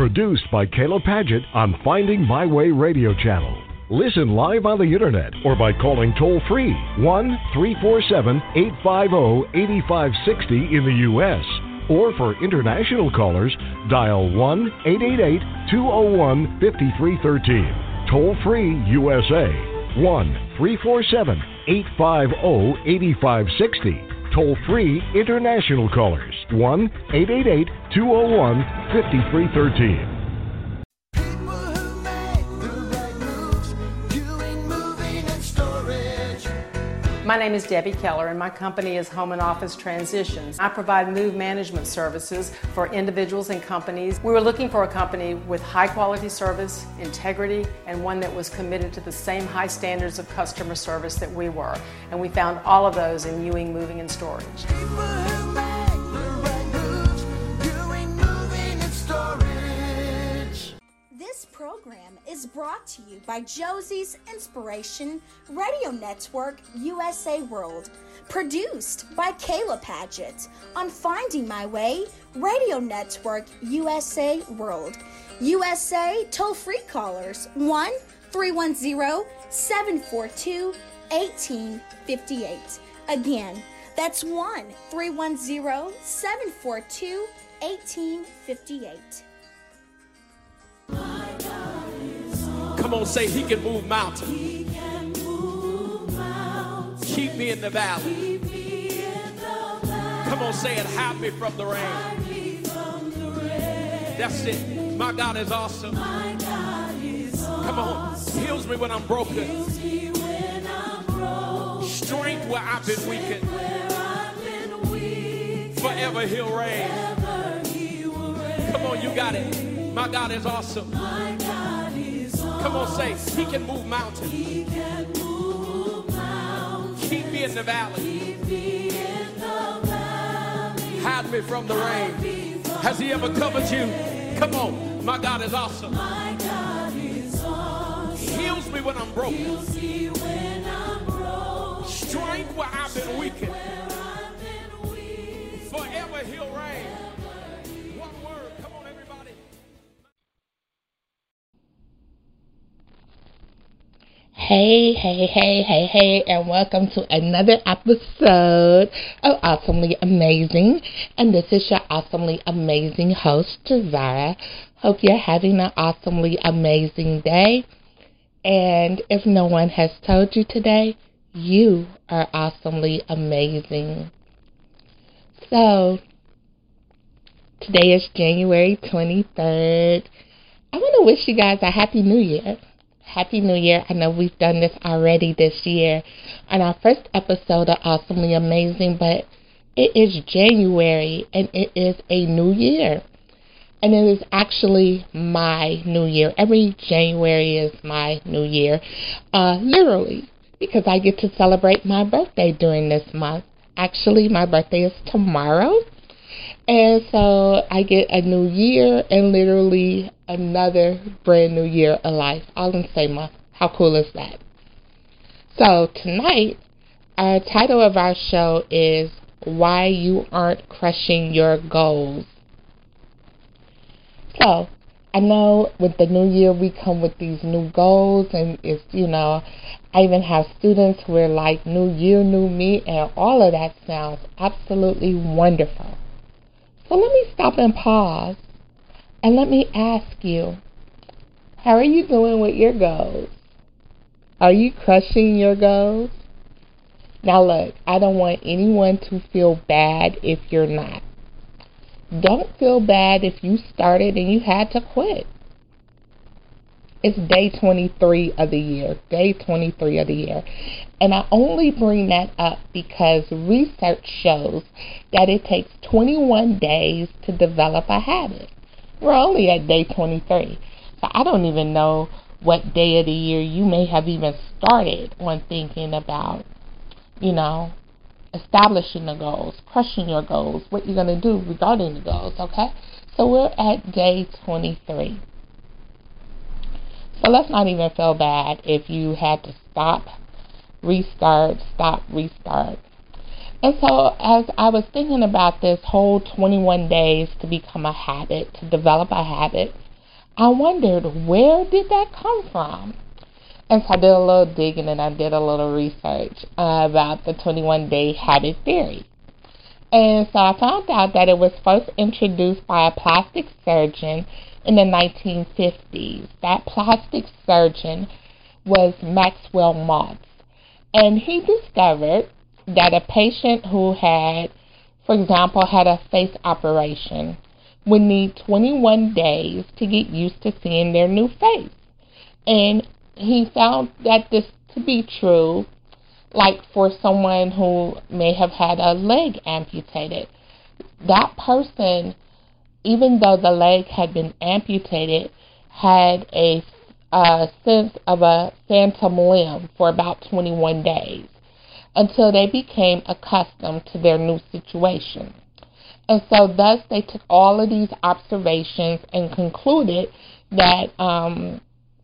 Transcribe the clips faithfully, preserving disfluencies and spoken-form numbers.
Produced by Kayla Padgett on Finding My Way Radio Channel. Listen live on the internet or by calling toll-free one three four seven, eight five zero, eight five six zero in the U S Or for international callers, dial one eight eight eight, two zero one, five three one three. Toll-free U S A, one three four seven, eight five zero, eight five six zero. Toll-free international callers, one eight eight eight, two zero one, five three one three. My name is Debbie Keller, and my company is Home and Office Transitions. I provide move management services for individuals and companies. We were looking for a company with high quality service, integrity, and one that was committed to the same high standards of customer service that we were. And we found all of those in Ewing Moving and Storage. This program is brought to you by Josie's Inspiration Radio Network U S A World, produced by Kayla Padgett on Finding My Way Radio Network U S A World. U S A toll-free callers one three one zero, seven four two, one eight five eight. Again, that's one three one zero, seven four two, one eight five eight. Come on, say he can move mountains. He can move mountains. Keep me in the valley. Keep me in the valley. Come on, say it. Hide me from the rain. Hide me from the rain. That's it. My God is awesome. My God is awesome. Come on, heals me when I'm broken. Heals me when I'm broken. Strength where I've been weakened. Where I've been weakened. Forever he'll reign. Forever he will reign. Come on, you got it. My God is awesome. My God is awesome. Come on, say, he can move mountains. He can move mountains. Keep me in the valley. Keep me in the valley. Hide me from the rain. Has he ever covered you? Come on, my God is awesome. My God is awesome. Heals me when I'm broken. Heals me when I'm broken. Strength where I've been weakened. Where I've been weakened. Forever he'll reign. Hey, hey, hey, hey, hey, and welcome to another episode of Awesomely Amazing. And this is your awesomely amazing host, Jazara. Hope you're having an awesomely amazing day. And if no one has told you today, you are awesomely amazing. So, today is January twenty-third. I want to wish you guys a Happy New Year. Happy New Year. I know we've done this already this year on our first episode of Awesomely Amazing, but it is January and it is a new year. And it is actually my new year. Every January is my new year, uh, literally, because I get to celebrate my birthday during this month. Actually, my birthday is tomorrow. And so I get a new year and literally another brand new year of life, all in the same month. How cool is that? So tonight, our title of our show is Why You Aren't Crushing Your Goals. So I know with the new year we come with these new goals, and it's, you know, I even have students who are like, new year, new me, and all of that sounds absolutely wonderful. So let me stop and pause and let me ask you, how are you doing with your goals? Are you crushing your goals? Now look, I don't want anyone to feel bad if you're not. Don't feel bad if you started and you had to quit. It's day twenty-three of the year, day twenty-three of the year. And I only bring that up because research shows that it takes twenty-one days to develop a habit. We're only at day twenty-three. So I don't even know what day of the year you may have even started on thinking about, you know, establishing the goals, crushing your goals, what you're going to do regarding the goals, okay? So we're at day twenty-three. So let's not even feel bad if you had to stop, restart, stop, restart. And so as I was thinking about this whole twenty-one days to become a habit, to develop a habit, I wondered, where did that come from? And so I did a little digging and I did a little research uh, about the twenty-one day habit theory. And so I found out that it was first introduced by a plastic surgeon in the nineteen fifties. That plastic surgeon was Maxwell Maltz. And he discovered that a patient who had, for example, had a face operation would need twenty-one days to get used to seeing their new face. And he found that this to be true, like for someone who may have had a leg amputated. That person, even though the leg had been amputated, had a, a sense of a phantom limb for about twenty-one days until they became accustomed to their new situation. And so thus they took all of these observations and concluded that um,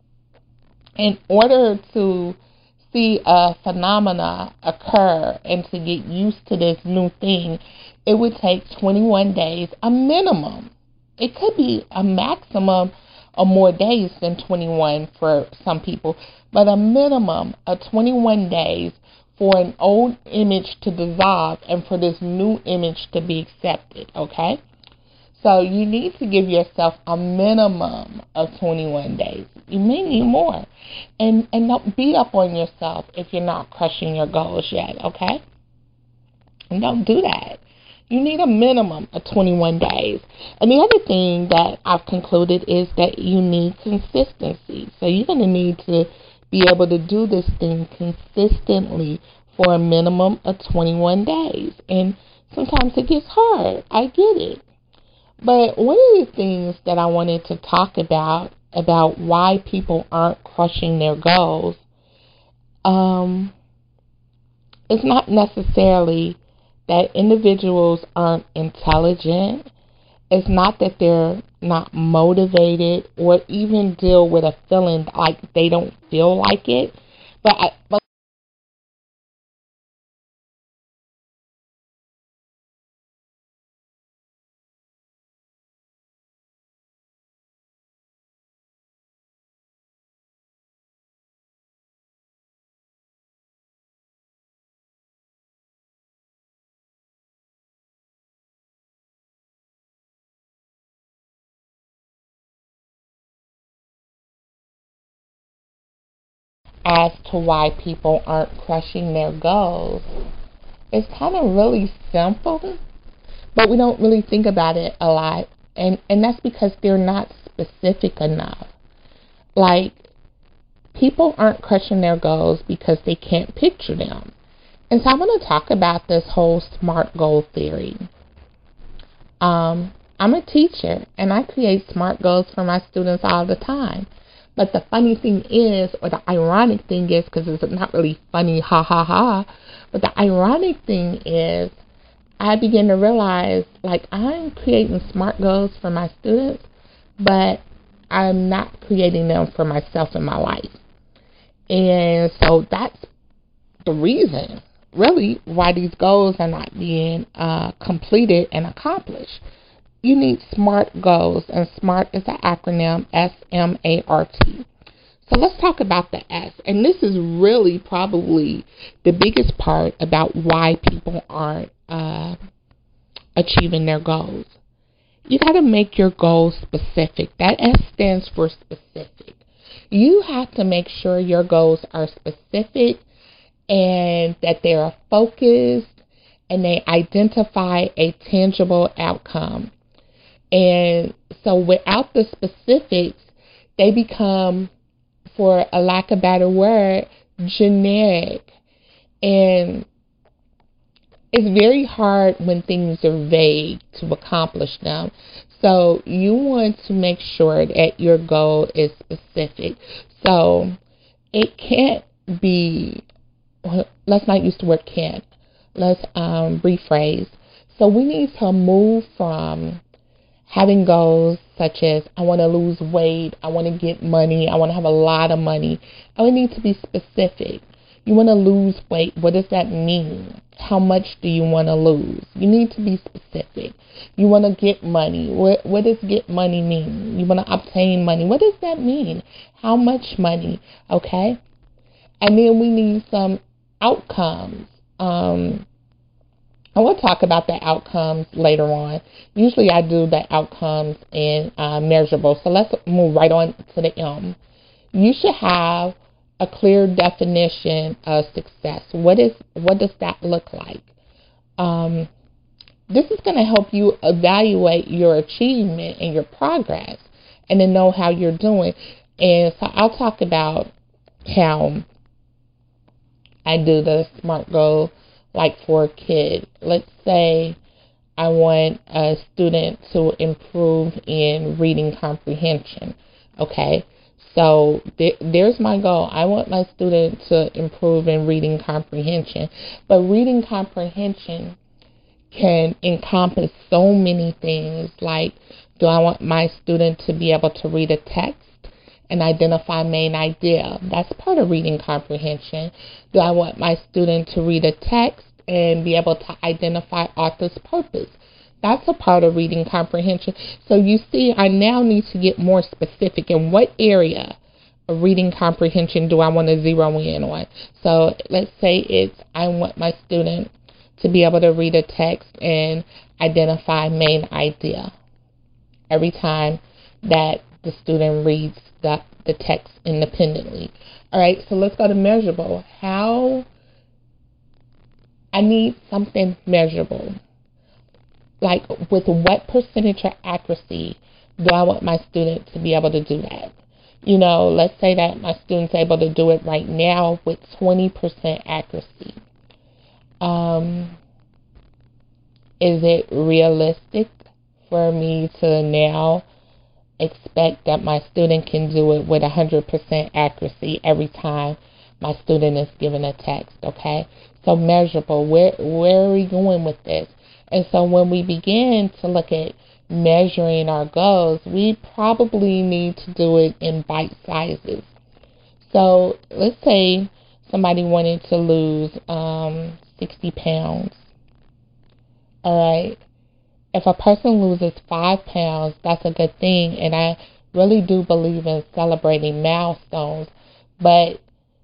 in order to see a phenomena occur and to get used to this new thing, it would take twenty-one days, a minimum. It could be a maximum of more days than twenty-one for some people, but a minimum of twenty-one days for an old image to dissolve and for this new image to be accepted, okay? So you need to give yourself a minimum of twenty-one days. You may need more. And and don't beat up on yourself if you're not crushing your goals yet, okay? And don't do that. You need a minimum of twenty-one days. And the other thing that I've concluded is that you need consistency. So you're going to need to be able to do this thing consistently for a minimum of twenty-one days. And sometimes it gets hard. I get it. But one of the things that I wanted to talk about, about why people aren't crushing their goals, um, it's not necessarily that individuals aren't intelligent. It's not that they're not motivated or even deal with a feeling like they don't feel like it. But, I, but as to why people aren't crushing their goals, it's kind of really simple, but we don't really think about it a lot, and, and that's because they're not specific enough. Like, people aren't crushing their goals because they can't picture them. And so I'm going to talk about this whole SMART goal theory. Um, I'm a teacher, and I create SMART goals for my students all the time. But the funny thing is, or the ironic thing is, because it's not really funny, ha ha ha, but the ironic thing is, I begin to realize, like, I'm creating SMART goals for my students, but I'm not creating them for myself in my life. And so that's the reason, really, why these goals are not being uh, completed and accomplished. You need SMART goals, and SMART is the acronym S M A R T. So let's talk about the S. And this is really probably the biggest part about why people aren't uh, achieving their goals. You got to make your goals specific. That S stands for specific. You have to make sure your goals are specific and that they are focused and they identify a tangible outcome. And so without the specifics, they become, for a lack of a better word, generic. And it's very hard when things are vague to accomplish them. So you want to make sure that your goal is specific. So it can't be, let's not use the word can't. Let's um, rephrase. So we need to move from having goals such as, I want to lose weight, I want to get money, I want to have a lot of money. And we need to be specific. You want to lose weight. What does that mean? How much do you want to lose? You need to be specific. You want to get money. What, what does get money mean? You want to obtain money. What does that mean? How much money? Okay? And then we need some outcomes. Um, I will talk about the outcomes later on. Usually I do the outcomes and uh, measurable. So let's move right on to the M. You should have a clear definition of success. What is what does that look like? Um, this is going to help you evaluate your achievement and your progress and to know how you're doing. And so I'll talk about how I do the SMART goal, like for a kid. Let's say I want a student to improve in reading comprehension. Okay, so th- there's my goal. I want my student to improve in reading comprehension. But reading comprehension can encompass so many things. Like, do I want my student to be able to read a text and identify main idea? That's part of reading comprehension. Do I want my student to read a text and be able to identify author's purpose? That's a part of reading comprehension. So you see, I now need to get more specific in what area of reading comprehension do I want to zero in on. So let's say it's I want my student to be able to read a text and identify main idea every time that the student reads the, the text independently. All right, so let's go to measurable. How I need something measurable. Like, with what percentage of accuracy do I want my student to be able to do that? You know, let's say that my student's able to do it right now with twenty percent accuracy. Um, is it realistic for me to now expect that my student can do it with one hundred percent accuracy every time my student is given a text? Okay, so measurable. Where where are we going with this? And so when we begin to look at measuring our goals, we probably need to do it in bite sizes. So let's say somebody wanted to lose um, sixty pounds. All right. If a person loses five pounds, that's a good thing. And I really do believe in celebrating milestones. But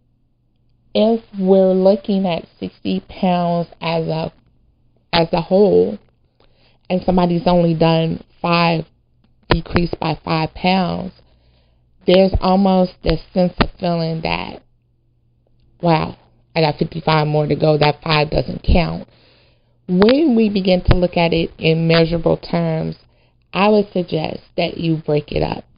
if we're looking at sixty pounds as a as a whole, and somebody's only done five, decreased by five pounds, there's almost this sense of feeling that, wow, I got fifty-five more to go, that five doesn't count. When we begin to look at it in measurable terms, I would suggest that you break it up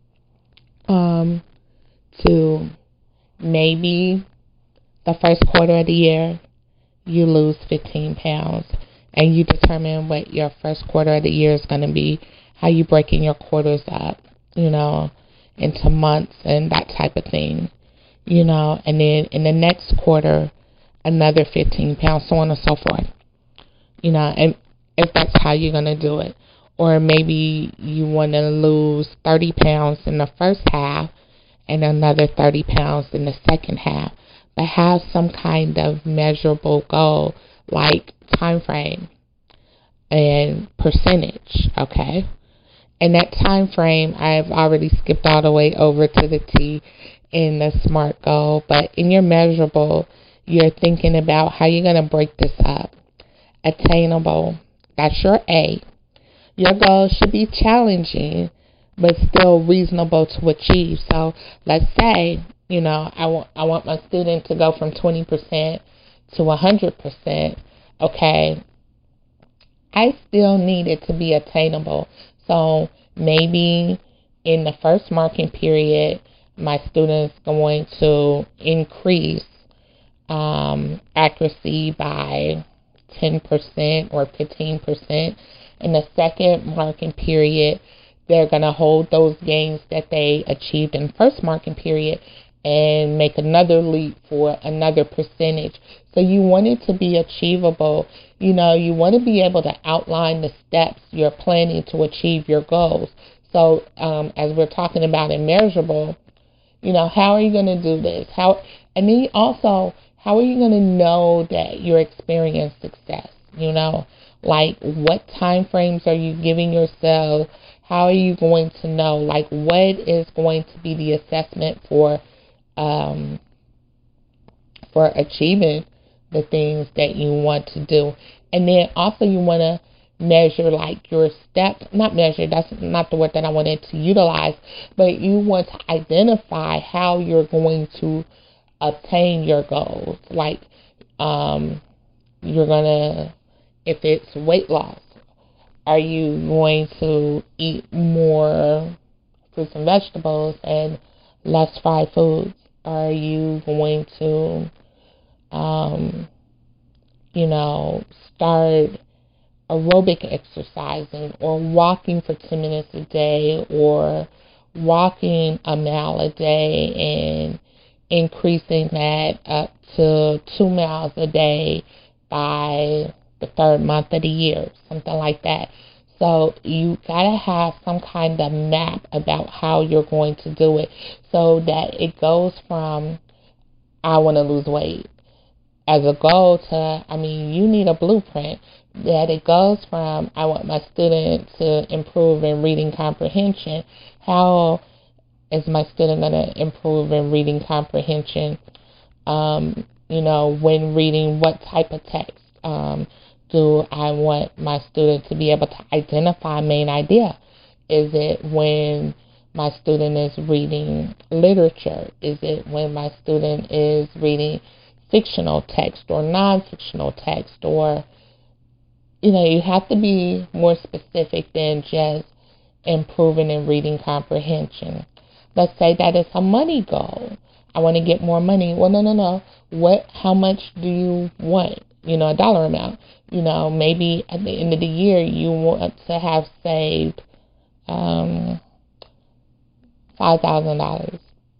um, to maybe the first quarter of the year, you lose fifteen pounds, and you determine what your first quarter of the year is going to be, how you breaking your quarters up, you know, into months and that type of thing, you know, and then in the next quarter, another fifteen pounds, so on and so forth, you know, and if that's how you're going to do it. Or maybe you want to lose thirty pounds in the first half and another thirty pounds in the second half. But have some kind of measurable goal, like time frame and percentage, okay? And that time frame, I've already skipped all the way over to the T in the SMART goal. But in your measurable, you're thinking about how you're going to break this up. Attainable, that's your A. Your goal should be challenging, but still reasonable to achieve. So let's say, you know, I want I want my student to go from twenty percent to one hundred percent. Okay, I still need it to be attainable. So maybe in the first marking period, my student's going to increase um, accuracy by ten percent or fifteen percent. In the second marking period, they're going to hold those gains that they achieved in the first marking period and make another leap for another percentage. So you want it to be achievable. You know, you want to be able to outline the steps you're planning to achieve your goals. So um, as we're talking about in measurable, you know, how are you going to do this? How, and then also, how are you going to know that you're experiencing success? You know, like, what time frames are you giving yourself? How are you going to know? Like, what is going to be the assessment for um, for achieving the things that you want to do? And then also you want to measure, like, your steps. Not measure, that's not the word that I wanted to utilize, but you want to identify how you're going to obtain your goals. Like, um, you're going to, if it's weight loss, are you going to eat more fruits and vegetables and less fried foods? Are you going to, um, you know, start aerobic exercising or walking for ten minutes a day, or walking a mile a day and increasing that up to two miles a day by the third month of the year, something like that. So you gotta have some kind of map about how you're going to do it, so that it goes from, I want to lose weight as a goal to, I mean, you need a blueprint. That it goes from, I want my student to improve in reading comprehension. How is my student going to improve in reading comprehension? Um, you know, when reading, what type of text um, do I want my student to be able to identify main idea? Is it when my student is reading literature? Is it when my student is reading fictional text or non-fictional text? Or, you know, you have to be more specific than just improving in reading comprehension. Let's say that it's a money goal. I want to get more money. Well, no, no, no. What? How much do you want? You know, a dollar amount. You know, maybe at the end of the year you want to have saved um, five thousand dollars.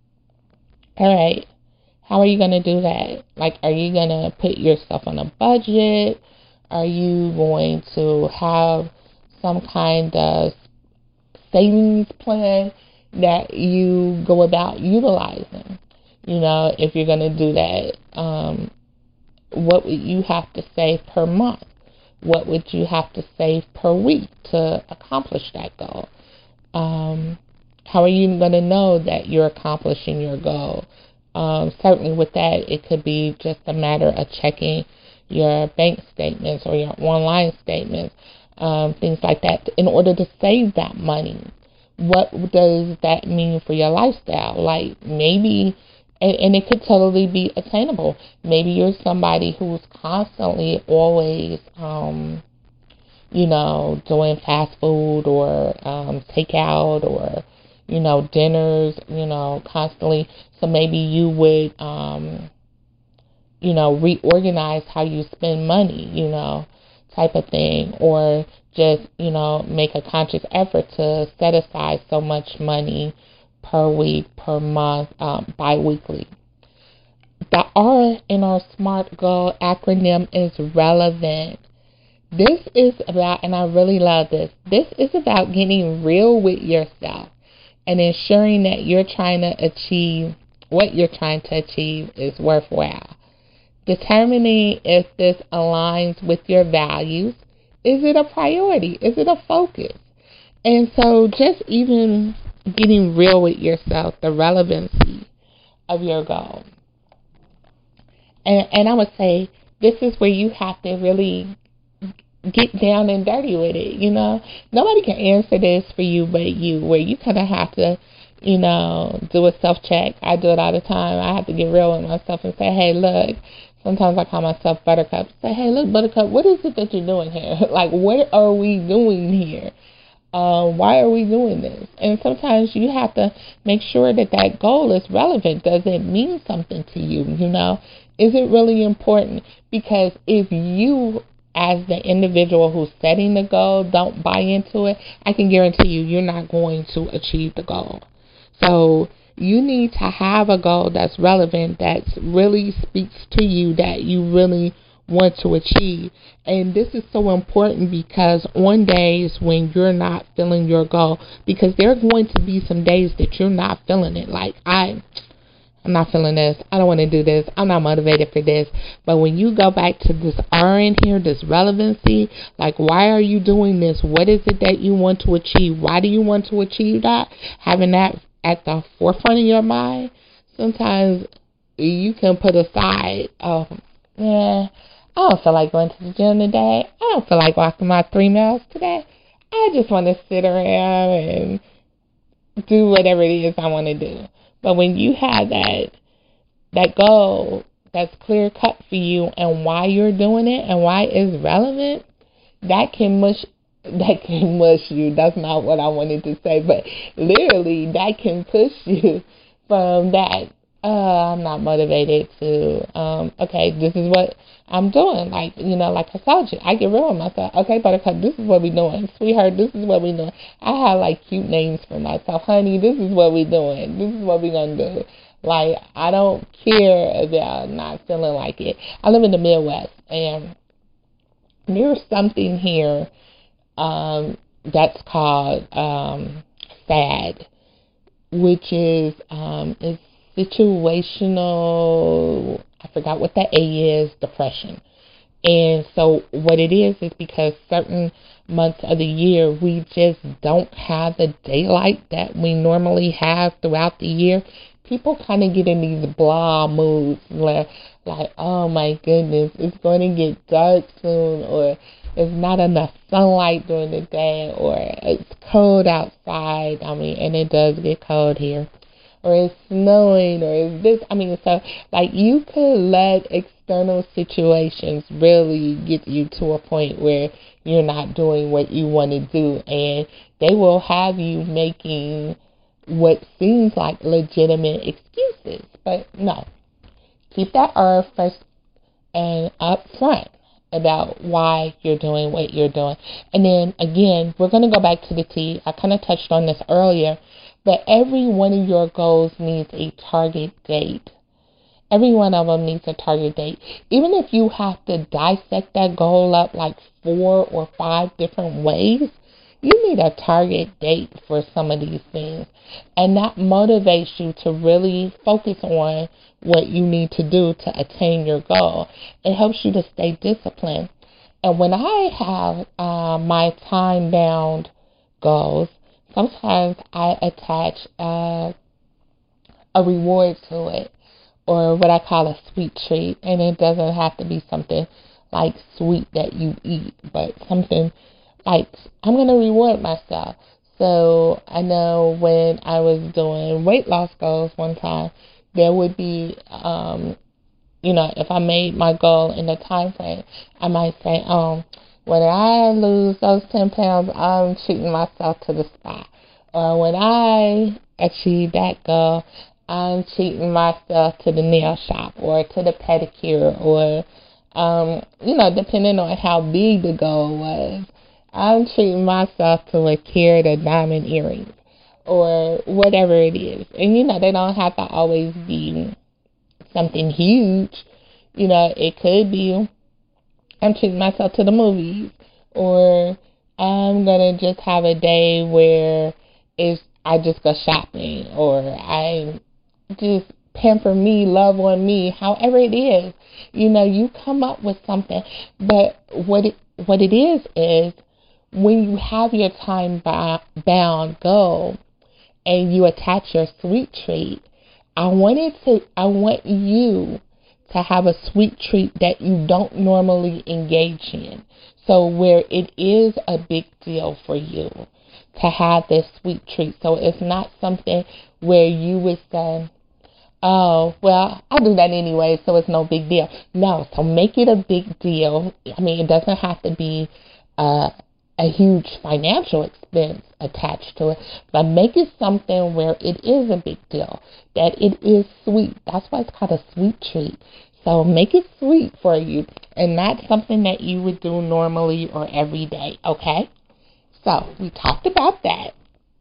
All right. How are you going to do that? Like, are you going to put yourself on a budget? Are you going to have some kind of savings plan that you go about utilizing? You know, if you're going to do that, um, what would you have to save per month? What would you have to save per week to accomplish that goal? Um, how are you going to know that you're accomplishing your goal? Um, certainly with that, it could be just a matter of checking your bank statements or your online statements, um, things like that, in order to save that money. What does that mean for your lifestyle? Like, maybe, and, and it could totally be attainable. Maybe you're somebody who's constantly always, um, you know, doing fast food or um, takeout or, you know, dinners, you know, constantly. So maybe you would, um, you know, reorganize how you spend money, you know, type of thing. Or just, you know, make a conscious effort to set aside so much money per week, per month, um, bi-weekly. The R in our SMART goal acronym is relevant. This is about, and I really love this, this is about getting real with yourself and ensuring that you're trying to achieve, what you're trying to achieve is worthwhile. Determining if this aligns with your values. Is it a priority? Is it a focus? And so just even getting real with yourself, the relevancy of your goal. And, and I would say this is where you have to really get down and dirty with it, you know. Nobody can answer this for you but you, where you kind of have to, you know, do a self-check. I do it all the time. I have to get real with myself and say, hey, look, sometimes I call myself Buttercup. Say, hey, look, Buttercup, what is it that you're doing here? Like, what are we doing here? Uh, why are we doing this? And sometimes you have to make sure that that goal is relevant. Does it mean something to you, you know? Is it really important? Because if you, as the individual who's setting the goal, don't buy into it, I can guarantee you, you're not going to achieve the goal. So you need to have a goal that's relevant, that really speaks to you, that you really want to achieve. And this is so important because on days when you're not feeling your goal, because there are going to be some days that you're not feeling it. Like, I, I'm not feeling this. I don't want to do this. I'm not motivated for this. But when you go back to this R in here, this relevancy, like, why are you doing this? What is it that you want to achieve? Why do you want to achieve that? Having that at the forefront of your mind, sometimes you can put aside, oh, yeah, I don't feel like going to the gym today. I don't feel like walking my three miles today. I just want to sit around and do whatever it is I want to do. But when you have that that goal that's clear cut for you and why you're doing it and why it's relevant, that can mush that can mush you. That's not what I wanted to say, but literally that can push you from that. Uh, I'm not motivated to. Um, okay, this is what I'm doing. Like, you know, like I told you, I get real with myself. Okay, Buttercup, this is what we're doing. Sweetheart, this is what we're doing. I have, like, cute names for myself. Honey, this is what we're doing. This is what we're going to do. Like, I don't care about not feeling like it. I live in the Midwest, and there's something here um, that's called um, SAD, which is um, is situational, I forgot what the A is, depression. And so what it is is because certain months of the year we just don't have the daylight that we normally have throughout the year. People kind of get in these blah moods, like, like, oh my goodness, it's going to get dark soon, or there's not enough sunlight during the day, or it's cold outside. I mean, and it does get cold here. Or it's snowing, or it's this. I mean, so, like, you could let external situations really get you to a point where you're not doing what you want to do, and they will have you making what seems like legitimate excuses. But no, keep that R first and up front about why you're doing what you're doing. And then, again, we're going to go back to the T. I kind of touched on this earlier. But every one of your goals needs a target date. Every one of them needs a target date. Even if you have to dissect that goal up like four or five different ways, you need a target date for some of these things. And that motivates you to really focus on what you need to do to attain your goal. It helps you to stay disciplined. And when I have uh, my time-bound goals, sometimes I attach uh, a reward to it, or what I call a sweet treat. And it doesn't have to be something like sweet that you eat, but something like, I'm going to reward myself. So I know when I was doing weight loss goals one time, there would be, um, you know, if I made my goal in the time frame, I might say, um, when I lose those ten pounds, I'm treating myself to the spa. Or when I achieve that goal, I'm treating myself to the nail shop or to the pedicure, or, um, you know, depending on how big the goal was, I'm treating myself to a carat of diamond earrings or whatever it is. And, you know, they don't have to always be something huge. You know, it could be, I'm treating myself to the movies, or I'm going to just have a day where it's, I just go shopping, or I just pamper me, love on me, however it is. You know, you come up with something. But what it, what it is is when you have your time-bound goal and you attach your sweet treat, I wanted to, I want you to have a sweet treat that you don't normally engage in. So where it is a big deal for you to have this sweet treat. So it's not something where you would say, oh, well, I do that anyway, so it's no big deal. No, so make it a big deal. I mean, it doesn't have to be uh, a huge financial expense attached to it, but make it something where it is a big deal, that it is sweet. That's why it's called a sweet treat. So make it sweet for you and not something that you would do normally or every day, okay? So we talked about that.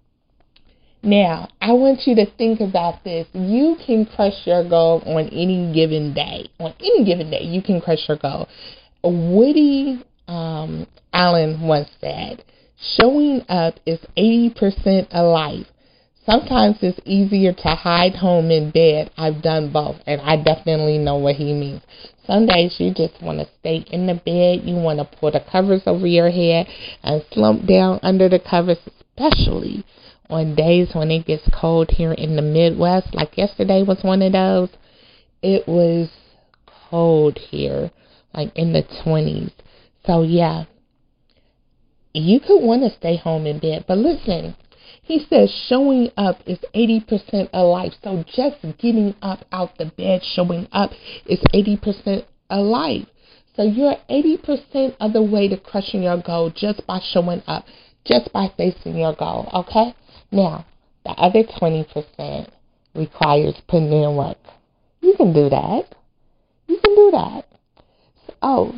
Now, I want you to think about this. You can crush your goal on any given day. On any given day, you can crush your goal. Woody um, Allen once said, showing up is eighty percent of life. sometimes it's easier to hide home in bed. I've done both, and I definitely know what he means. Some days you just want to stay in the bed. You want to pull the covers over your head and slump down under the covers, especially on days when it gets cold here in the Midwest. Like yesterday was one of those. It was cold here, like in the twenties. So, yeah, you could want to stay home in bed. But listen, he says showing up is eighty percent of life. So just getting up out the bed, showing up is eighty percent of life. So you're eighty percent of the way to crushing your goal just by showing up, just by facing your goal, okay? Now, the other twenty percent requires putting in work. You can do that. You can do that. Oh,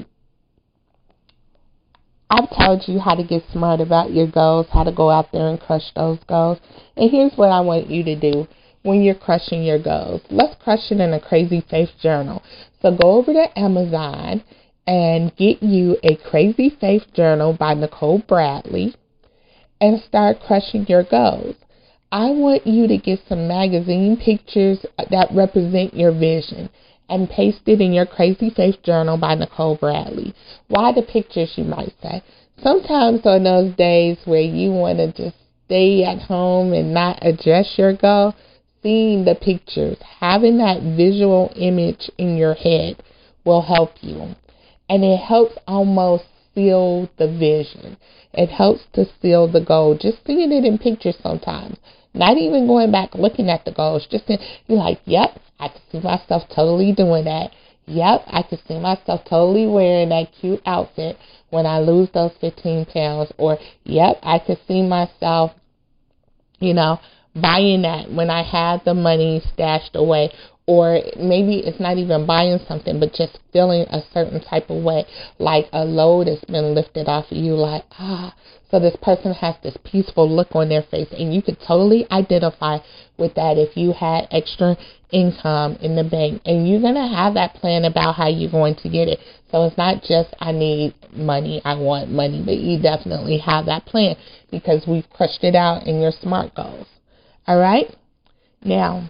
I've told you how to get smart about your goals, how to go out there and crush those goals. And here's what I want you to do when you're crushing your goals. Let's crush it in a Crazy Faith journal. So go over to Amazon and get you a Crazy Faith journal by Nicole Bradley and start crushing your goals. I want you to get some magazine pictures that represent your vision and paste it in your Crazy Faith journal by Nicole Bradley. Why the pictures, you might say? Sometimes on those days where you want to just stay at home and not address your goal, seeing the pictures, having that visual image in your head will help you. And it helps almost seal the vision. It helps to seal the goal. Just seeing it in pictures sometimes. Not even going back looking at the goals. Just saying, you're like, yep, I can see myself totally doing that. Yep, I can see myself totally wearing that cute outfit when I lose those fifteen pounds. Or, yep, I can see myself, you know, buying that when I have the money stashed away. Or maybe it's not even buying something, but just feeling a certain type of way, like a load has been lifted off of you, like, ah. So this person has this peaceful look on their face, and you could totally identify with that if you had extra income in the bank. And you're going to have that plan about how you're going to get it. So it's not just, I need money, I want money, but you definitely have that plan because we've crushed it out in your SMART goals. All right? Now,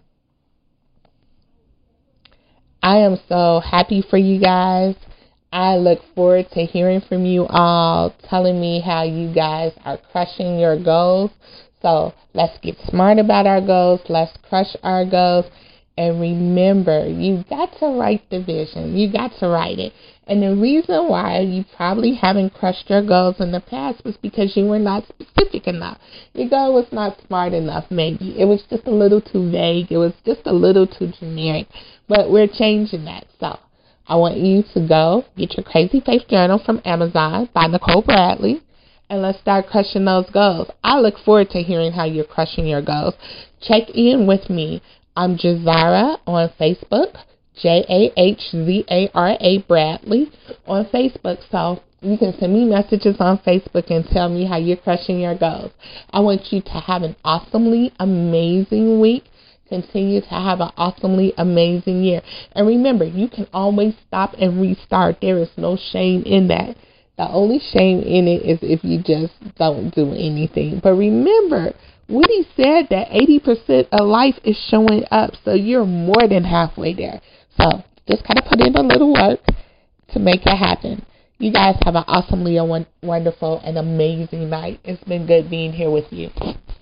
I am so happy for you guys. I look forward to hearing from you all, telling me how you guys are crushing your goals. So let's get smart about our goals. Let's crush our goals. And remember, you got to write the vision. You got to write it. And the reason why you probably haven't crushed your goals in the past was because you were not specific enough. Your goal was not smart enough, maybe. It was just a little too vague. It was just a little too generic. But we're changing that. So I want you to go get your Crazy Faith journal from Amazon by Nicole Bradley, and let's start crushing those goals. I look forward to hearing how you're crushing your goals. Check in with me. I'm Jahzara on Facebook, J A H Z A R A Bradley on Facebook. So you can send me messages on Facebook and tell me how you're crushing your goals. I want you to have an awesomely amazing week. Continue to have an awesomely amazing year. And remember, you can always stop and restart. There is no shame in that. The only shame in it is if you just don't do anything. But remember, Woody said that eighty percent of life is showing up. So you're more than halfway there. So just kind of put in a little work to make it happen. You guys have an awesomely wonderful and amazing night. It's been good being here with you.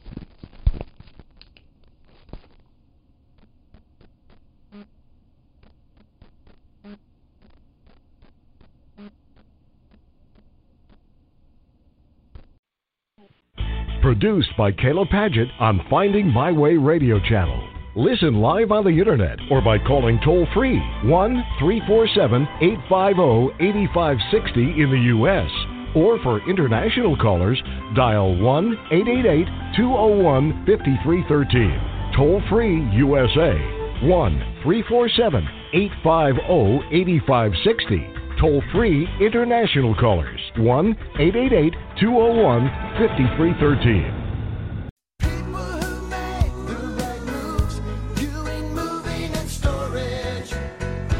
Produced by Kayla Padgett on Finding My Way Radio Channel. Listen live on the internet or by calling toll-free one three four seven, eight five zero, eight five six zero in the U S Or for international callers, dial one eight eight eight, two zero one, five three one three. Toll-free U S A, one three four seven, eight five zero, eight five six zero. Toll-free international callers, one eight eight eight, two zero one, five three one three.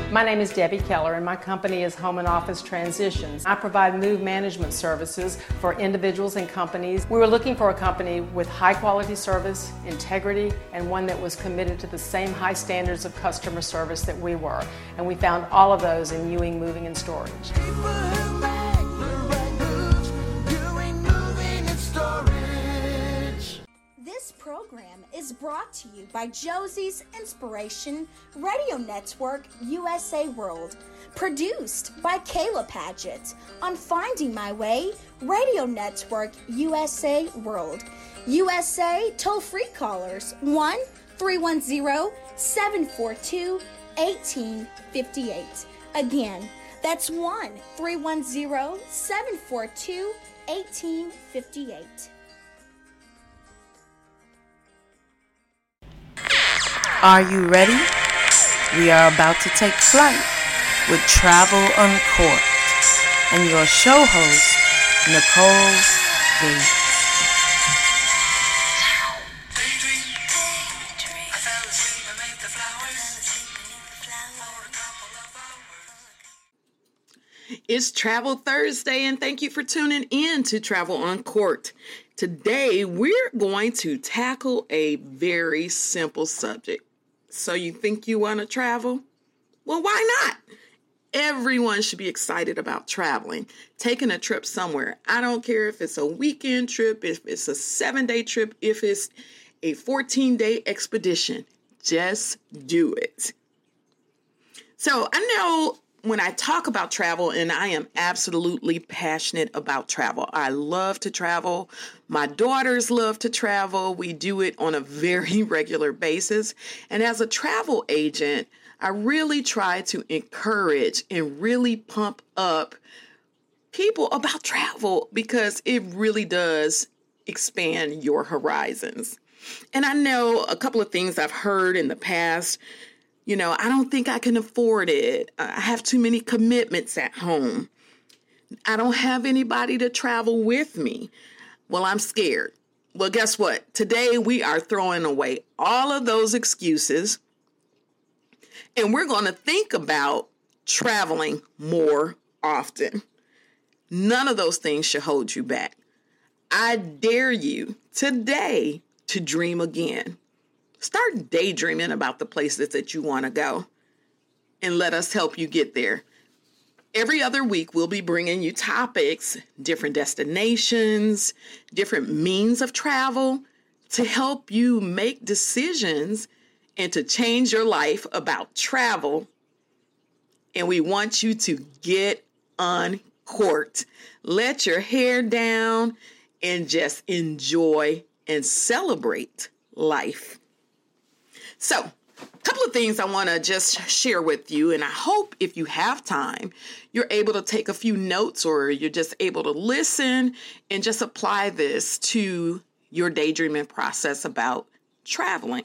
My name is Debbie Keller, and my company is Home and Office Transitions. I provide move management services for individuals and companies. We were looking for a company with high quality service, integrity, and one that was committed to the same high standards of customer service that we were. And we found all of those in Ewing Moving and Storage. This program is brought to you by Josie's Inspiration Radio Network U S A World, produced by Kayla Paget on Finding My Way Radio Network U S A World. U S A toll-free callers one three one zero, seven four two, one eight five eight. Again, that's one three one zero, seven four two, one eight five eight. Are you ready? We are about to take flight with Travel Uncorked and your show host, Nicole Gates. It's Travel Thursday, and thank you for tuning in to Travel Uncorked. Today, we're going to tackle a very simple subject. So you think you want to travel? Well, why not? Everyone should be excited about traveling, taking a trip somewhere. I don't care if it's a weekend trip, if it's a seven-day trip, if it's a fourteen-day expedition. Just do it. So I know when I talk about travel, and I am absolutely passionate about travel. I love to travel. My daughters love to travel. We do it on a very regular basis. And as a travel agent, I really try to encourage and really pump up people about travel because it really does expand your horizons. And I know a couple of things I've heard in the past. You know, I don't think I can afford it. I have too many commitments at home. I don't have anybody to travel with me. Well, I'm scared. Well, guess what? Today we are throwing away all of those excuses, and we're going to think about traveling more often. None of those things should hold you back. I dare you today to dream again. Start daydreaming about the places that you want to go, and let us help you get there. Every other week, we'll be bringing you topics, different destinations, different means of travel to help you make decisions and to change your life about travel. And we want you to get uncorked. Let your hair down and just enjoy and celebrate life. So, a couple of things I want to just share with you, and I hope if you have time, you're able to take a few notes or you're just able to listen and just apply this to your daydreaming process about traveling.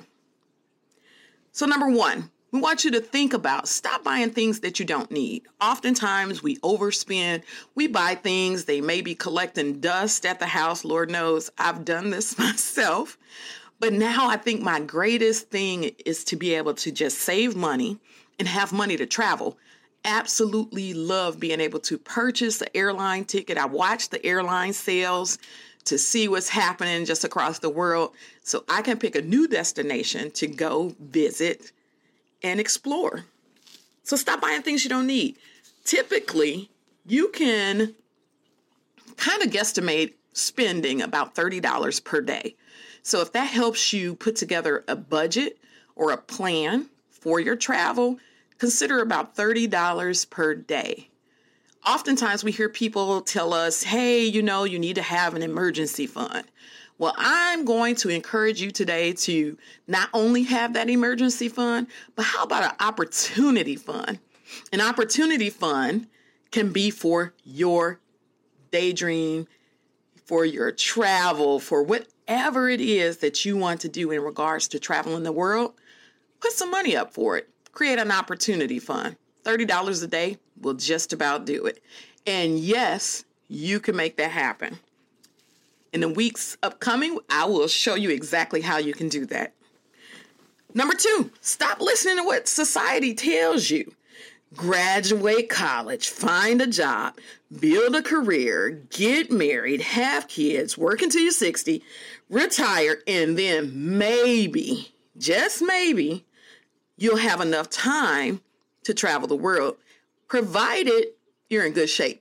So, number one, we want you to think about stop buying things that you don't need. Oftentimes, we overspend. We buy things. They may be collecting dust at the house. Lord knows I've done this myself. But now I think my greatest thing is to be able to just save money and have money to travel. Absolutely love being able to purchase an airline ticket. I watch the airline sales to see what's happening just across the world so I can pick a new destination to go visit and explore. So stop buying things you don't need. Typically, you can kind of guesstimate spending about thirty dollars per day. So if that helps you put together a budget or a plan for your travel, consider about thirty dollars per day. Oftentimes we hear people tell us, hey, you know, you need to have an emergency fund. Well, I'm going to encourage you today to not only have that emergency fund, but how about an opportunity fund? An opportunity fund can be for your daydream, for your travel, for whatever it is that you want to do in regards to traveling the world. Put some money up for it. Create an opportunity fund. thirty dollars a day will just about do it. And yes, you can make that happen. In the weeks upcoming, I will show you exactly how you can do that. Number two, stop listening to what society tells you. graduate college, find a job, build a career, get married, have kids, work until you're sixty, retire, and then maybe, just maybe, you'll have enough time to travel the world, provided you're in good shape.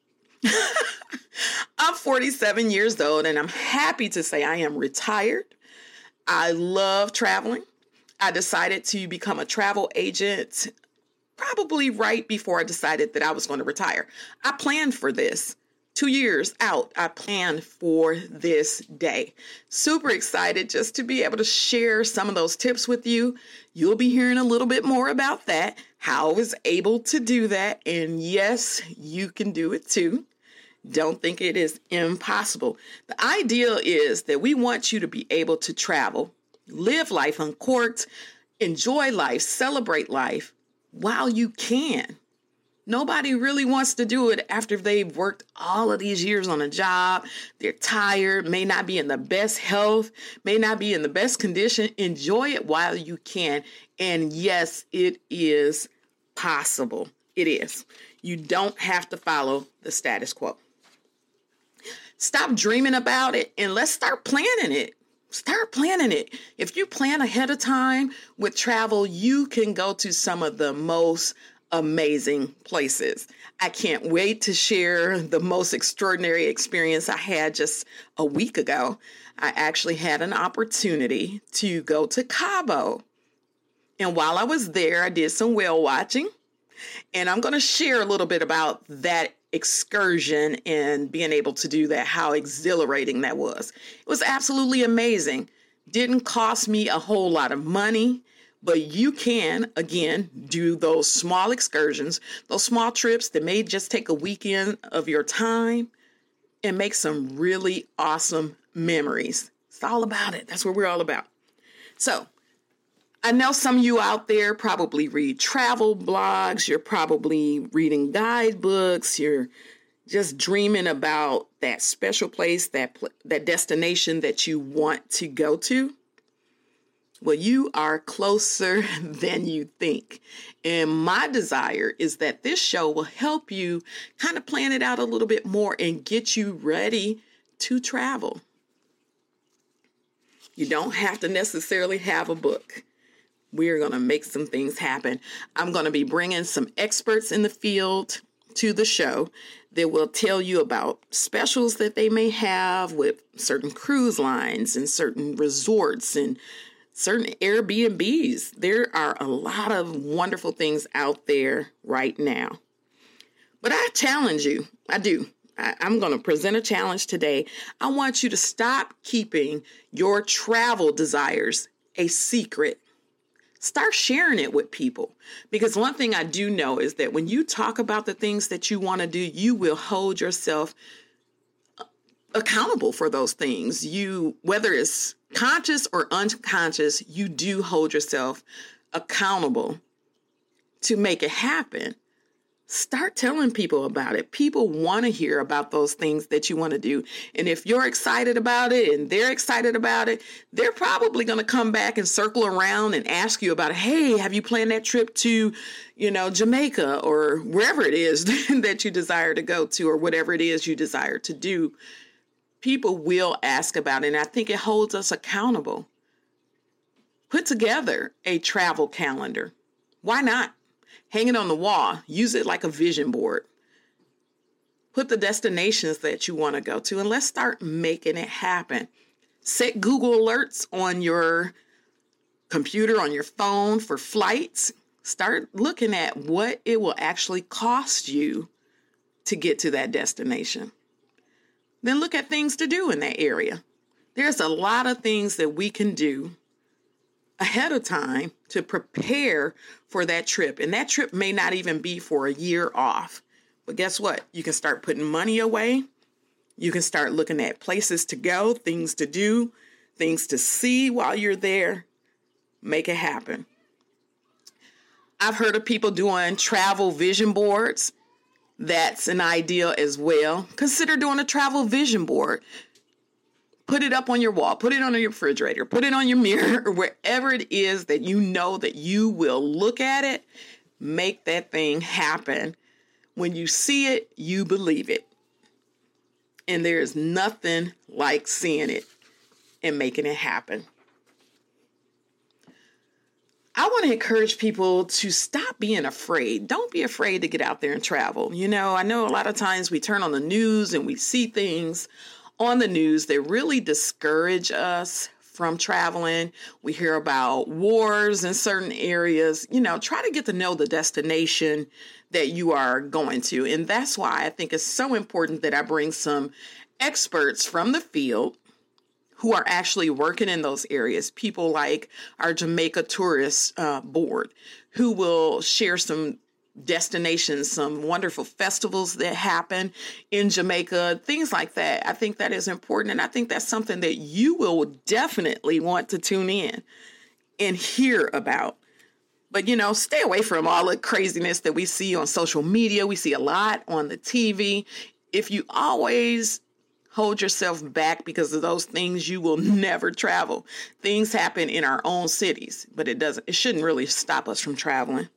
I'm forty-seven years old, and I'm happy to say I am retired. I love traveling. I decided to become a travel agent probably right before I decided that I was going to retire. I planned for this. Two years out, I planned for this day. Super excited just to be able to share some of those tips with you. You'll be hearing a little bit more about that, how I was able to do that. And yes, you can do it too. Don't think it is impossible. The idea is that we want you to be able to travel, live life uncorked, enjoy life, celebrate life while you can. Nobody really wants to do it after they've worked all of these years on a job. They're tired, may not be in the best health, may not be in the best condition. Enjoy it while you can. And yes, it is possible. It is. You don't have to follow the status quo. Stop dreaming about it and let's start planning it. Start planning it. If you plan ahead of time with travel, you can go to some of the most amazing places. I can't wait to share the most extraordinary experience I had just a week ago. I actually had an opportunity to go to Cabo. And while I was there, I did some whale watching. And I'm going to share a little bit about that excursion and being able to do that, how exhilarating that was. It was absolutely amazing. Didn't cost me a whole lot of money, but you can, again, do those small excursions, those small trips that may just take a weekend of your time and make some really awesome memories. It's all about it. That's what we're all about. So I know some of you out there probably read travel blogs. You're probably reading guidebooks. You're just dreaming about that special place, that pl- that destination that you want to go to. Well, you are closer than you think. And my desire is that this show will help you kind of plan it out a little bit more and get you ready to travel. You don't have to necessarily have a book. We're going to make some things happen. I'm going to be bringing some experts in the field to the show that will tell you about specials that they may have with certain cruise lines and certain resorts and certain Airbnbs. There are a lot of wonderful things out there right now. But I challenge you. I do. I, I'm going to present a challenge today. I want you to stop keeping your travel desires a secret. Start sharing it with people, because one thing I do know is that when you talk about the things that you want to do, you will hold yourself accountable for those things. You, whether it's conscious or unconscious, you do hold yourself accountable to make it happen. Start telling people about it. People want to hear about those things that you want to do. And if you're excited about it and they're excited about it, they're probably going to come back and circle around and ask you about it. Hey, have you planned that trip to, you know, Jamaica or wherever it is that you desire to go to, or whatever it is you desire to do? People will ask about it. And I think it holds us accountable. Put together a travel calendar. Why not? Hang it on the wall. Use it like a vision board. Put the destinations that you want to go to, and let's start making it happen. Set Google alerts on your computer, on your phone for flights. Start looking at what it will actually cost you to get to that destination. Then look at things to do in that area. There's a lot of things that we can do ahead of time to prepare for that trip. And that trip may not even be for a year off. But guess what? You can start putting money away. You can start looking at places to go, things to do, things to see while you're there. Make it happen. I've heard of people doing travel vision boards. That's an idea as well. Consider doing a travel vision board. Put it up on your wall, put it on your refrigerator, put it on your mirror, or wherever it is that you know that you will look at it make that thing happen. When you see it, you believe it. And there is nothing like seeing it and making it happen. I want to encourage people to stop being afraid. Don't be afraid to get out there and travel. You know, I know a lot of times we turn on the news and we see things on the news that really discourage us from traveling. We hear about wars in certain areas. You know, try to get to know the destination that you are going to. And that's why I think it's so important that I bring some experts from the field who are actually working in those areas. People like our Jamaica Tourist uh, Board, who will share some destinations, some wonderful festivals that happen in Jamaica, things like that. I think that is important. And I think that's something that you will definitely want to tune in and hear about. But, you know, stay away from all the craziness that we see on social media. We see a lot on the T V. If you always hold yourself back because of those things, you will never travel. Things happen in our own cities, but it doesn't, it shouldn't really stop us from traveling.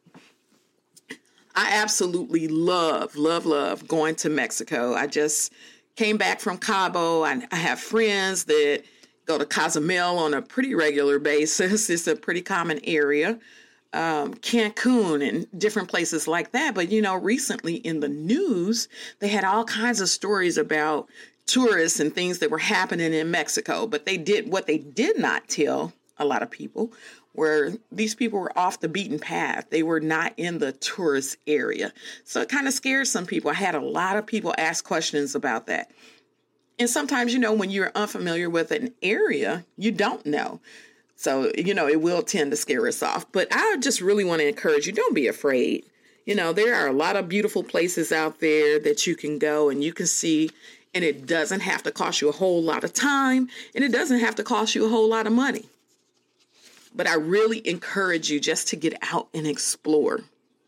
I absolutely love, love, love going to Mexico. I just came back from Cabo. I, I have friends that go to Cozumel on a pretty regular basis. It's a pretty common area. Um, Cancun and different places like that. But, you know, recently in the news, they had all kinds of stories about tourists and things that were happening in Mexico. But they did what they did not tell a lot of people were these people were off the beaten path. They were not in the tourist area. So it kind of scared some people. I had a lot of people ask questions about that. And sometimes, you know, when you're unfamiliar with an area, you don't know. So, you know, it will tend to scare us off. But I just really want to encourage you, don't be afraid. You know, there are a lot of beautiful places out there that you can go and you can see, and it doesn't have to cost you a whole lot of time, and it doesn't have to cost you a whole lot of money. But I really encourage you just to get out and explore.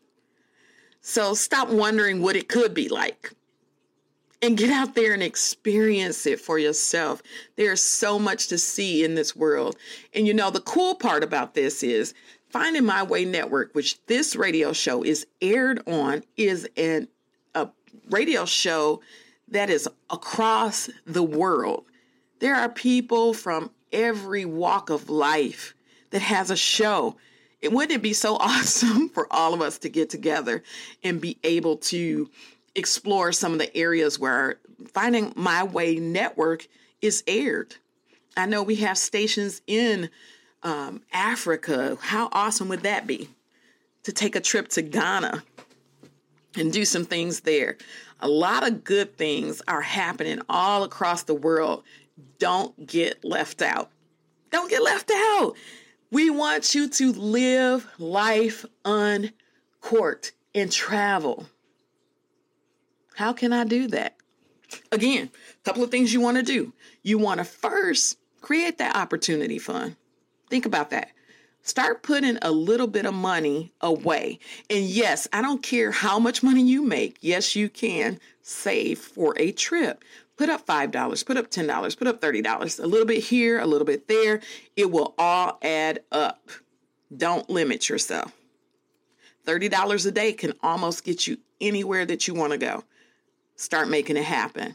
So stop wondering what it could be like and get out there and experience it for yourself. There's so much to see in this world. And you know, the cool part about this is Finding My Way Network, which this radio show is aired on, is an, a radio show that is across the world. There are people from every walk of life that has a show. It wouldn't it be so awesome for all of us to get together and be able to explore some of the areas where Finding My Way Network is aired. I know we have stations in um, Africa. How awesome would that be to take a trip to Ghana and do some things there? A lot of good things are happening all across the world. Don't get left out. Don't get left out. We want you to live life uncorked and travel. How can I do that? Again, a couple of things you want to do. You want to first create that opportunity fund. Think about that. Start putting a little bit of money away. And yes, I don't care how much money you make. Yes, you can save for a trip. Put up five dollars, put up ten dollars, put up thirty dollars, a little bit here, a little bit there. It will all add up. Don't limit yourself. thirty dollars a day can almost get you anywhere that you want to go. Start making it happen.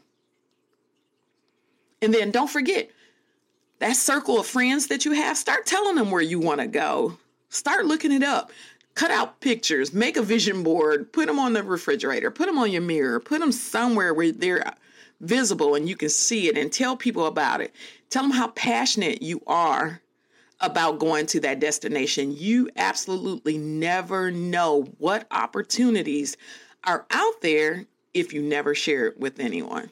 And then don't forget, that circle of friends that you have, start telling them where you want to go. Start looking it up. Cut out pictures. Make a vision board. Put them on the refrigerator. Put them on your mirror. Put them somewhere where they're visible and you can see it, and tell people about it. Tell them how passionate you are about going to that destination. You absolutely never know what opportunities are out there if you never share it with anyone.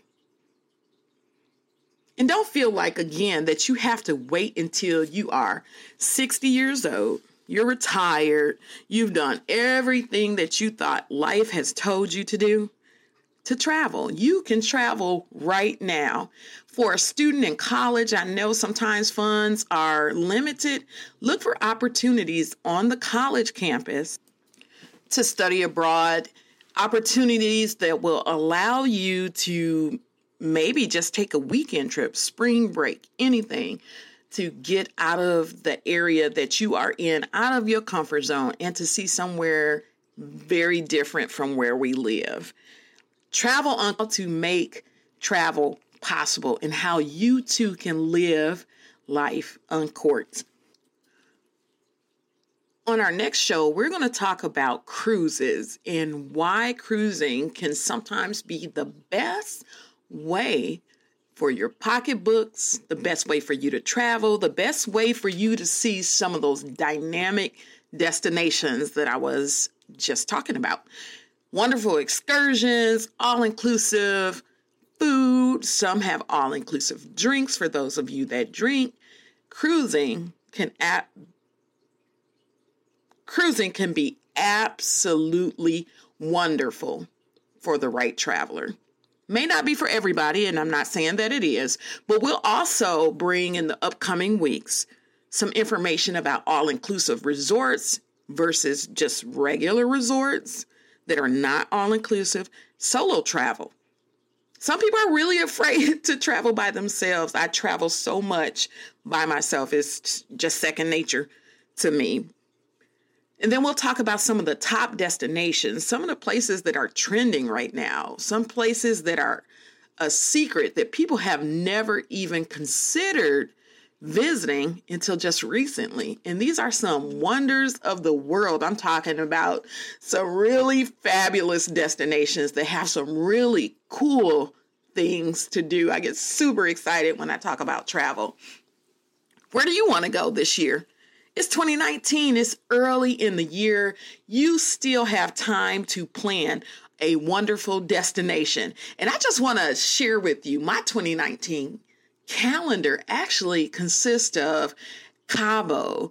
And don't feel like, again, that you have to wait until you are sixty years old, you're retired, you've done everything that you thought life has told you to do to travel. You can travel right now. For a student in college, I know sometimes funds are limited. Look for opportunities on the college campus to study abroad, opportunities that will allow you to maybe just take a weekend trip, spring break, anything to get out of the area that you are in, out of your comfort zone, and to see somewhere very different from where we live. Travel on how to make travel possible and how you too can live life uncorked. On our next show, we're going to talk about cruises and why cruising can sometimes be the best way for your pocketbooks, the best way for you to travel, the best way for you to see some of those dynamic destinations that I was just talking about. Wonderful excursions, all-inclusive food. Some have all-inclusive drinks for those of you that drink. Cruising can add Cruising can be absolutely wonderful for the right traveler. May not be for everybody, and I'm not saying that it is, but we'll also bring in the upcoming weeks some information about all-inclusive resorts versus just regular resorts that are not all-inclusive, solo travel. Some people are really afraid to travel by themselves. I travel so much by myself. It's just second nature to me. And then we'll talk about some of the top destinations, some of the places that are trending right now, some places that are a secret that people have never even considered visiting until just recently. And these are some wonders of the world. I'm talking about some really fabulous destinations that have some really cool things to do. I get super excited when I talk about travel. Where do you want to go this year? It's twenty nineteen. It's early in the year. You still have time to plan a wonderful destination. And I just want to share with you my twenty nineteen calendar actually consists of Cabo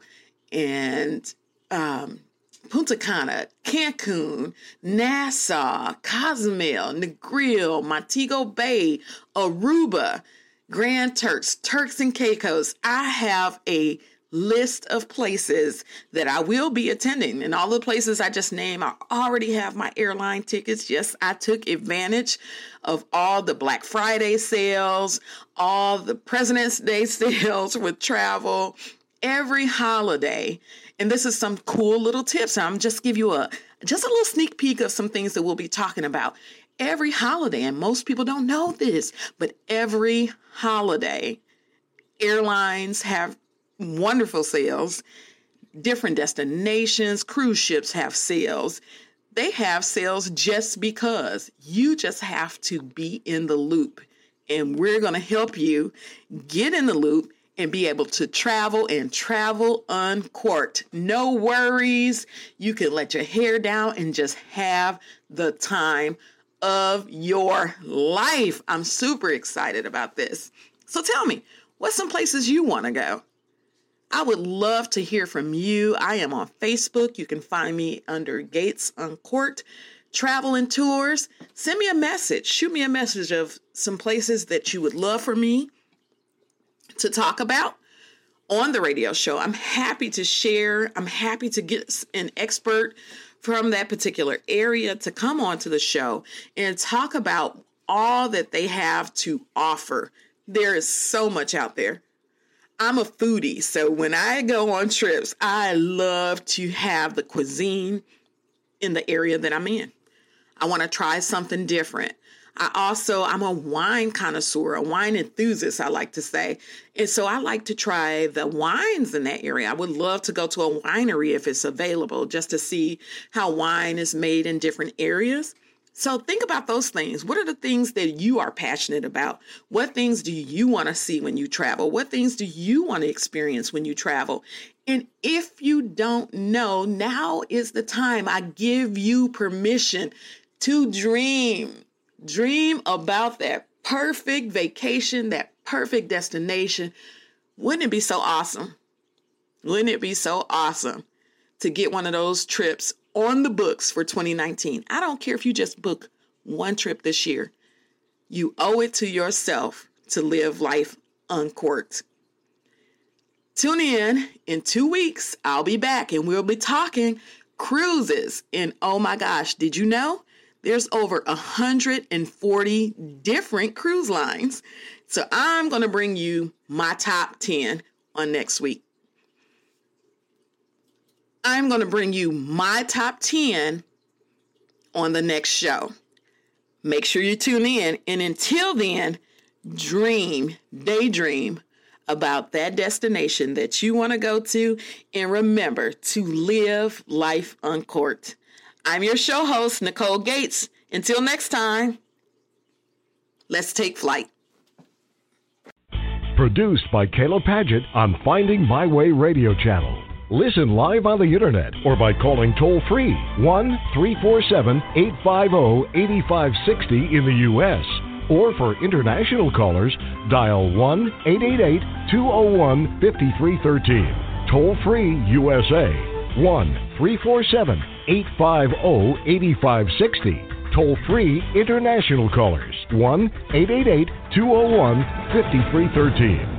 and um, Punta Cana, Cancun, Nassau, Cozumel, Negril, Montego Bay, Aruba, Grand Turks, Turks and Caicos. I have a list of places that I will be attending, and all the places I just named, I already have my airline tickets. Yes, I took advantage of all the Black Friday sales, all the President's Day sales with travel, every holiday. And this is some cool little tips. I'm just give you a just a little sneak peek of some things that we'll be talking about. Every holiday, and most people don't know this, but every holiday, airlines have wonderful sales. Different destinations, cruise ships have sales. They have sales just because you just have to be in the loop. And we're going to help you get in the loop and be able to travel and travel uncorked. No worries. You can let your hair down and just have the time of your life. I'm super excited about this. So tell me, what's some places you want to go? I would love to hear from you. I am on Facebook. You can find me under Gates Uncorked Travel and Tours. Send me a message. Shoot me a message of some places that you would love for me to talk about on the radio show. I'm happy to share. I'm happy to get an expert from that particular area to come on to the show and talk about all that they have to offer. There is so much out there. I'm a foodie, so when I go on trips, I love to have the cuisine in the area that I'm in. I want to try something different. I also, I'm a wine connoisseur, a wine enthusiast, I like to say. And so I like to try the wines in that area. I would love to go to a winery if it's available, just to see how wine is made in different areas. So think about those things. What are the things that you are passionate about? What things do you want to see when you travel? What things do you want to experience when you travel? And if you don't know, now is the time. I give you permission to dream. Dream about that perfect vacation, that perfect destination. Wouldn't it be so awesome? Wouldn't it be so awesome to get one of those trips on the books for twenty nineteen? I don't care if you just book one trip this year. You owe it to yourself to live life uncorked. Tune in in two weeks. I'll be back and we'll be talking cruises. And oh my gosh, did you know? There's over one hundred forty different cruise lines. So I'm going to bring you my top ten on next week. I'm going to bring you my top ten on the next show. Make sure you tune in. And until then, dream, daydream about that destination that you want to go to. And remember to live life uncorked. I'm your show host, Nicole Gates. Until next time, let's take flight. Produced by Kayla Paget on Finding My Way Radio Channel. Listen live on the internet or by calling toll-free one three four seven, eight five zero, eight five six zero in the U S Or for international callers, dial one eight eight eight, two zero one, five three one three. Toll-free U S A, one three four seven, eight five zero, eight five six zero. Toll-free international callers, one eight eight eight, two zero one, five three one three.